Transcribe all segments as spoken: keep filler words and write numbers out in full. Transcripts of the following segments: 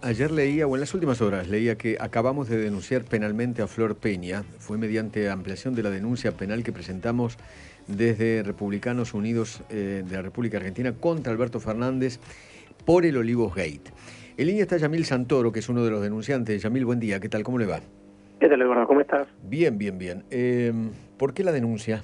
Ayer leía, o en las últimas horas, leía que acabamos de denunciar penalmente a Flor Peña. Fue mediante ampliación de la denuncia penal que presentamos desde Republicanos Unidos eh, de la República Argentina contra Alberto Fernández por el Olivos Gate. En línea está Yamil Santoro, que es uno de los denunciantes. Yamil, buen día. ¿Qué tal? ¿Cómo le va? ¿Qué tal, Eduardo? ¿Cómo estás? Bien, bien, bien. Eh, ¿Por qué la denuncia?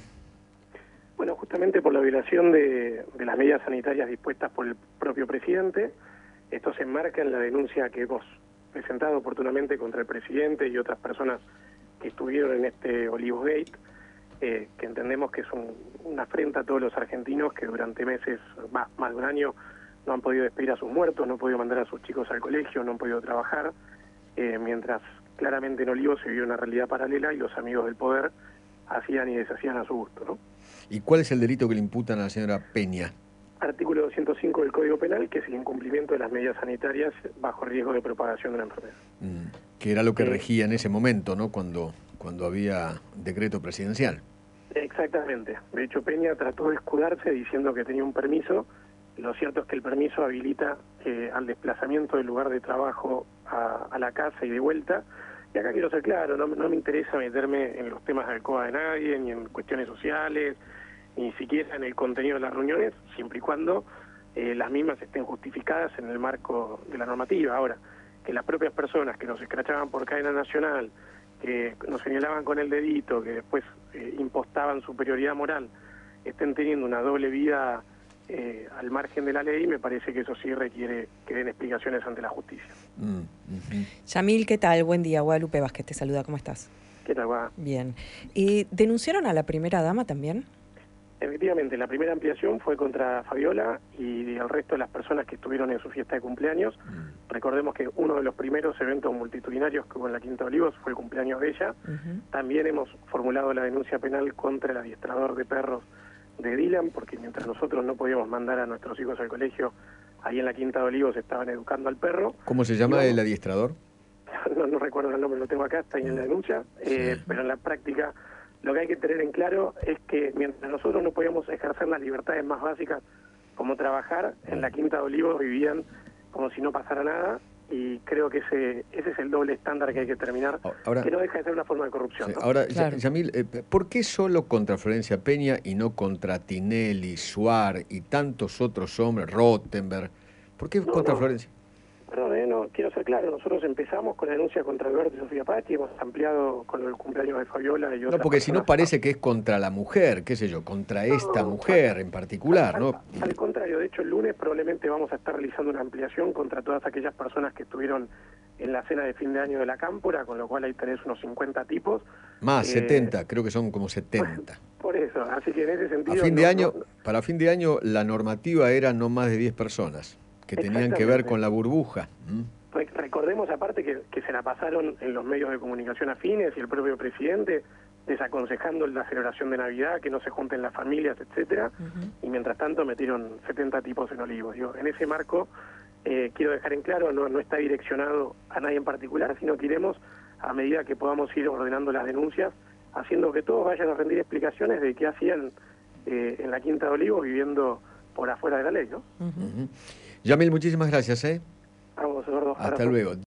Bueno, justamente por la violación de, de las medidas sanitarias dispuestas por el propio presidente. Esto se enmarca en la denuncia que hemos presentado oportunamente contra el presidente y otras personas que estuvieron en este Olivos Gate, eh, que entendemos que es un, una afrenta a todos los argentinos que durante meses, bah, más de un año, no han podido despedir a sus muertos, no han podido mandar a sus chicos al colegio, no han podido trabajar, eh, mientras claramente en Olivos se vivió una realidad paralela y los amigos del poder hacían y deshacían a su gusto, ¿no? ¿Y cuál es el delito que le imputan a la señora Peña? Artículo doscientos cinco del Código Penal, que es el incumplimiento de las medidas sanitarias bajo riesgo de propagación de la enfermedad. Mm, que era lo que Eh, regía en ese momento, ¿no? Cuando, cuando había decreto presidencial. Exactamente. De hecho, Peña trató de escudarse diciendo que tenía un permiso. Lo cierto es que el permiso habilita eh, al desplazamiento del lugar de trabajo a, a la casa y de vuelta. Y acá quiero ser claro, no, no me interesa meterme en los temas de alcoba de nadie, ni en cuestiones sociales, ni siquiera en el contenido de las reuniones, siempre y cuando eh, las mismas estén justificadas en el marco de la normativa. Ahora, que las propias personas que nos escrachaban por cadena nacional, que nos señalaban con el dedito, que después eh, impostaban superioridad moral, estén teniendo una doble vida eh, al margen de la ley, me parece que eso sí requiere que den explicaciones ante la justicia. Mm, uh-huh. Yamil, ¿qué tal? Buen día. Guadalupe Vázquez te saluda. ¿Cómo estás? ¿Qué tal, Guada? Bien. ¿Y denunciaron a la primera dama también? Efectivamente, la primera ampliación fue contra Fabiola y el resto de las personas que estuvieron en su fiesta de cumpleaños. Mm. Recordemos que uno de los primeros eventos multitudinarios que hubo en la Quinta de Olivos fue el cumpleaños de ella. Uh-huh. También hemos formulado la denuncia penal contra el adiestrador de perros de Dylan, porque mientras nosotros no podíamos mandar a nuestros hijos al colegio, ahí en la Quinta de Olivos estaban educando al perro. ¿Cómo se llama vamos, el adiestrador? No, no recuerdo el nombre, lo tengo acá, está ahí en la denuncia, eh, sí. Pero en la práctica lo que hay que tener en claro es que mientras nosotros no podíamos ejercer las libertades más básicas, como trabajar, en la Quinta de Olivos vivían como si no pasara nada, y creo que ese ese es el doble estándar que hay que terminar, ahora, que no deja de ser una forma de corrupción. Sí, ¿no? Ahora, claro. Yamil, eh, ¿por qué solo contra Florencia Peña y no contra Tinelli, Suar y tantos otros hombres, Rottenberg? ¿Por qué no, contra no. Florencia? Perdón, eh, no, quiero ser claro, nosotros empezamos con la denuncia contra Alberto y Sofía Pachi, hemos ampliado con el cumpleaños de Fabiola y otras. No, porque si no personas. parece que es contra la mujer, qué sé yo, contra no, esta mujer en particular, al, ¿no? Al, al contrario, de hecho el lunes probablemente vamos a estar realizando una ampliación contra todas aquellas personas que estuvieron en la cena de fin de año de la Cámpora, con lo cual ahí tenés unos cincuenta tipos. Más, eh, setenta, creo que son como setenta. Por eso, así que en ese sentido... A fin de no, año, no, para fin de año la normativa era no más de diez personas, que tenían que ver con la burbuja. ¿Mm? Recordemos aparte que, que se la pasaron en los medios de comunicación afines y el propio presidente desaconsejando la celebración de Navidad, que no se junten las familias, etcétera, uh-huh. Y mientras tanto metieron setenta tipos en Olivos. Digo, en ese marco, eh, quiero dejar en claro, no, no está direccionado a nadie en particular, sino que iremos, a medida que podamos ir ordenando las denuncias, haciendo que todos vayan a rendir explicaciones de qué hacían eh, en la Quinta de Olivos viviendo por afuera de la ley, ¿no? Uh-huh. Yamil, muchísimas gracias, ¿eh? Vamos, Eduardo. Hasta luego.